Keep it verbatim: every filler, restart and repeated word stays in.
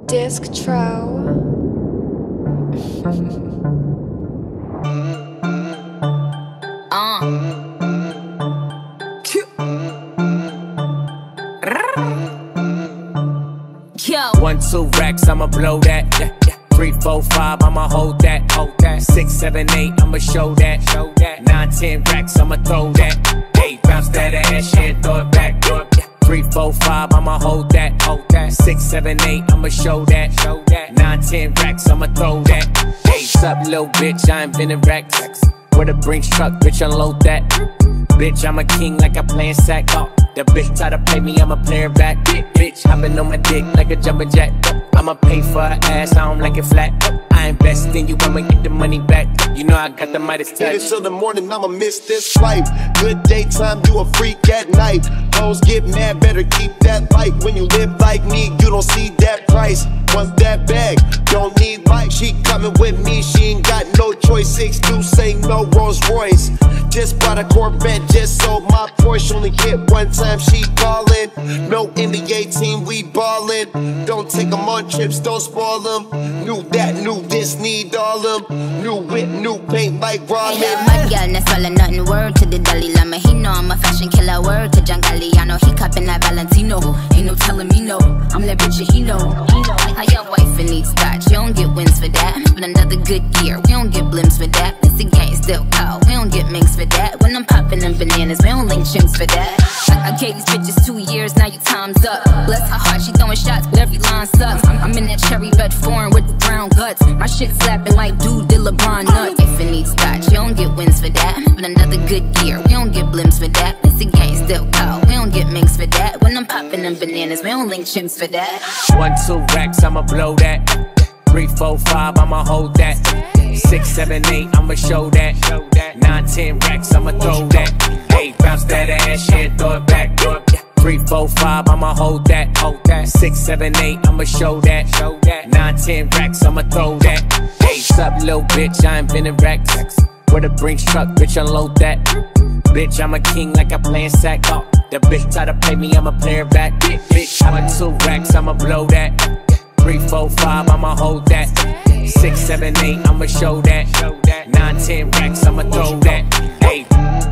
Disctro. Uh. Yo. One, two racks, I'ma blow that. Yeah, yeah. Three, four, five, I'ma hold that. Hold that. Six, seven, eight, I'ma show that. Show that. Nine, ten racks, I'ma throw that. Eight, bounce that ass, yeah, throw it back, throw it. Yeah. Three, four, five, I'ma hold that. Hold that. Six, seven, eight, I'ma show that. Show that. Nine, ten racks, I'ma throw that. Hey, what's up, little bitch? I ain't been in racks. Where the Brinks truck, bitch, unload that. Bitch, I'm a king like I playin' sack. Oh, the bitch try to play me, I'ma play her back. Bitch, hoppin' on my dick like a jumpin' jack. I'ma pay for her ass, I don't like it flat. I invest in you, I'ma get the money back. You know I got the Midas touch. Nigga, till the morning, I'ma miss this life. Good daytime, you a freak at night. Hoes get mad, better keep that light. When you live like me, you don't see that price. Want that bag, don't need life. She coming with me, she ain't got no choice. Six deuce ain't no Rolls Royce. Just bought a Corvette, just sold my Porsche. Only hit one time, she callin'. No N B A team, we ballin'. Don't take them on trips, don't spoil them. Knew that, knew this, need all them. New whip, new paint like ramen. Yeah, bad girl, not swallow nothing. Word to the Dalai Lama, he know I'm a fashion killer. Word to John Galliano, he cupping that Valentino. Ain't no telling me no, I'm that bitch he know. He know how your wife needs scotch, you don't get wins for that. But another good year, we don't get blimps for that. It's the gang still cold, we don't get minks for that. When I'm popping them bananas, we don't link chimps for that. I, I gave these bitches two years, now your time's up. Bless her heart, she throwing shots, but every line sucks. I'm, I'm in that cherry red foreign with the brown guts. My shit slapping like dude did LeBron nuts. If it needs scotch, you don't get wins for that. But another good year, we don't get blimps for that. It's the gang still cold, we don't get minks for that. When I'm popping them bananas, we don't link chimps for that. One, two racks, I'ma blow that. Three, four, five, I'ma hold that. Six, seven, eight, I'ma show that. Nine, ten racks, I'ma throw that. Eight, bounce that ass, yeah, throw it back, throw it. Three, four, five, I'ma hold that. Hold that. Six, seven, eight, I'ma show that. Show that. Nine, ten racks, I'ma throw that. Hey, what's up, little bitch? I ain't been in racks. Where the Brinks truck, bitch, unload that. Bitch, I'm a king like I playin' sack. Oh, the bitch try to play me, I'ma play her back. Bitch, I'm a two racks, I'ma blow that. Three, four, five, I'ma hold that. Six, seven, eight, I'ma show that. Nine, ten racks, I'ma throw that. Hey.